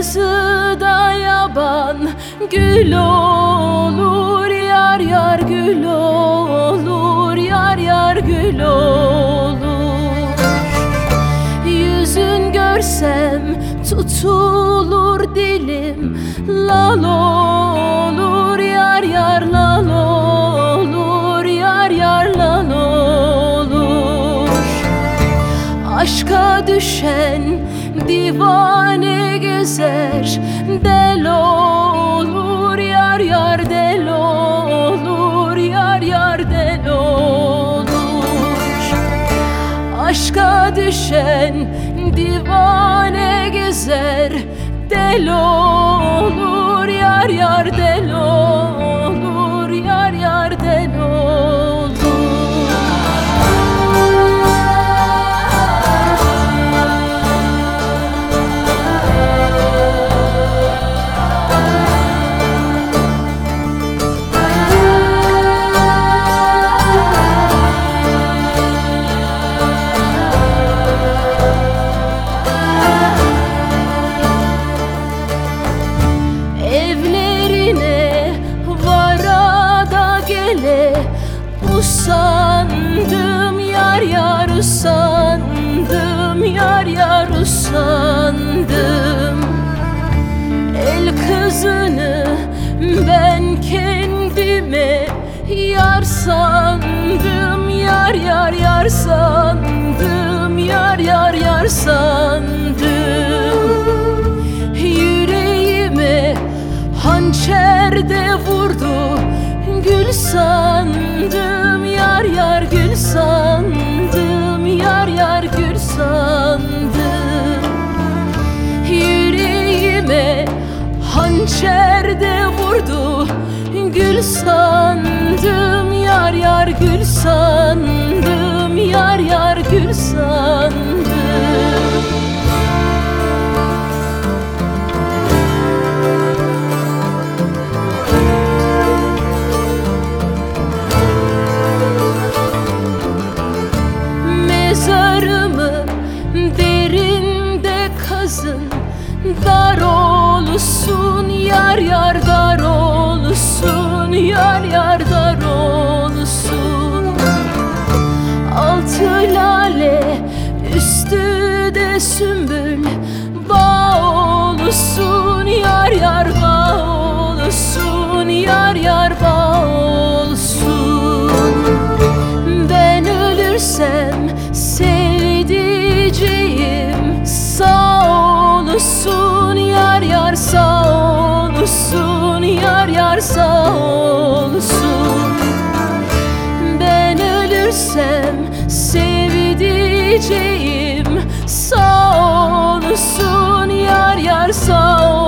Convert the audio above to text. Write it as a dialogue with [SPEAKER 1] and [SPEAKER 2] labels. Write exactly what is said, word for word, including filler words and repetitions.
[SPEAKER 1] yazıda yaban gül olur, yar yar gül olur, yar yar gül olur. Yüzün görsem tutulur dilim, lal olur, yar yar lal olur, yar yar lal olur. Aşka düşen divane gezer, del olur, yar yar del olur, yar yar del olur. Aşka düşen divane gezer, del olur, yar yar del olur, yar yar del olur. Usandım yar yar usandım, yar yar usandım. El kızını ben kendime yar sandım, yar yar yar sandım, yar yar yar sandım. Yüreğime hançer de vurdu, gül sandım, yar yar gül sandım, yar yar gül sandım. Yüreğime hançer de vurdu, gül sandım, yar yar gül sandım, yar yar gül sandım. Mezarımı derinde kazın, dar olsun, yar yar dar olsun, yar yar dar olsun. Altı lale üstü de sümbül, bağ olsun, yar yar bağ olsun, yar yar bağ olsun. Ben ölürsem sevdiceğim sağ olsun, yar yar sağ olsun, yar yar sağ olsun. Ben ölürsem sevdiceğim sağ olsun, yar yar sağ olsun.